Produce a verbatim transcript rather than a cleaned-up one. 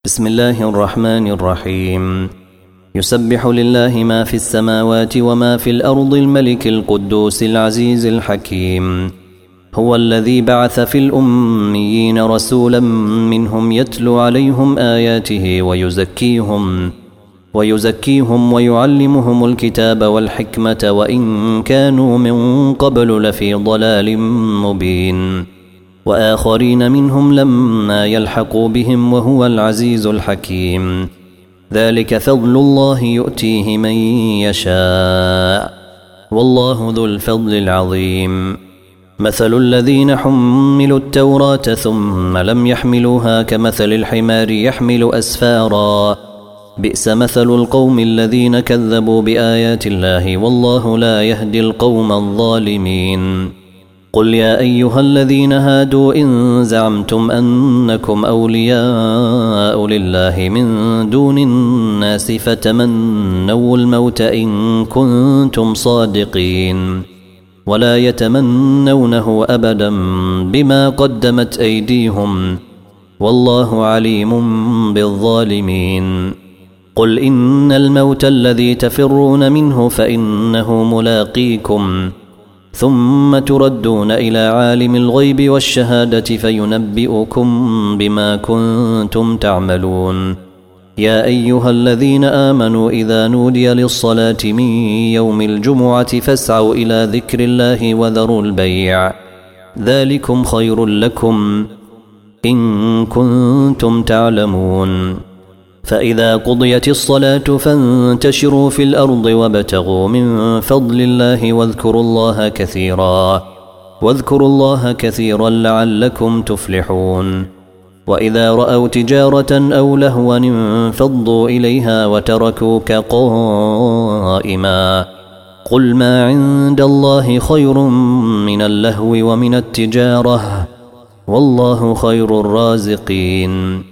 بسم الله الرحمن الرحيم. يسبح لله ما في السماوات وما في الأرض الملك القدوس العزيز الحكيم. هو الذي بعث في الأميين رسولا منهم يتلو عليهم آياته ويزكيهم ويزكيهم ويعلمهم الكتاب والحكمة وإن كانوا من قبل لفي ضلال مبين، وآخرين منهم لما يلحقوا بهم وهو العزيز الحكيم. ذلك فضل الله يؤتيه من يشاء والله ذو الفضل العظيم. مثل الذين حملوا التوراة ثم لم يحملوها كمثل الحمار يحمل أسفارا، بئس مثل القوم الذين كذبوا بآيات الله والله لا يهدي القوم الظالمين. قل يا أيها الذين هادوا إن زعمتم أنكم أولياء لله من دون الناس فتمنوا الموت إن كنتم صادقين، ولا يتمنونه أبدا بما قدمت أيديهم والله عليم بالظالمين. قل إن الموت الذي تفرون منه فإنه ملاقيكم ثم تردون إلى عالم الغيب والشهادة فينبئكم بما كنتم تعملون. يا أيها الذين آمنوا إذا نودي للصلاة من يوم الجمعة فاسعوا إلى ذكر الله وذروا البيع، ذلكم خير لكم إن كنتم تعلمون. فإذا قضيت الصلاة فانتشروا في الأرض وابتغوا من فضل الله واذكروا الله كثيرا واذكروا الله كثيرا لعلكم تفلحون. وإذا رأوا تجارة أو لهوا انفضوا إليها وتركوك قائما، قل ما عند الله خير من اللهو ومن التجارة والله خير الرازقين.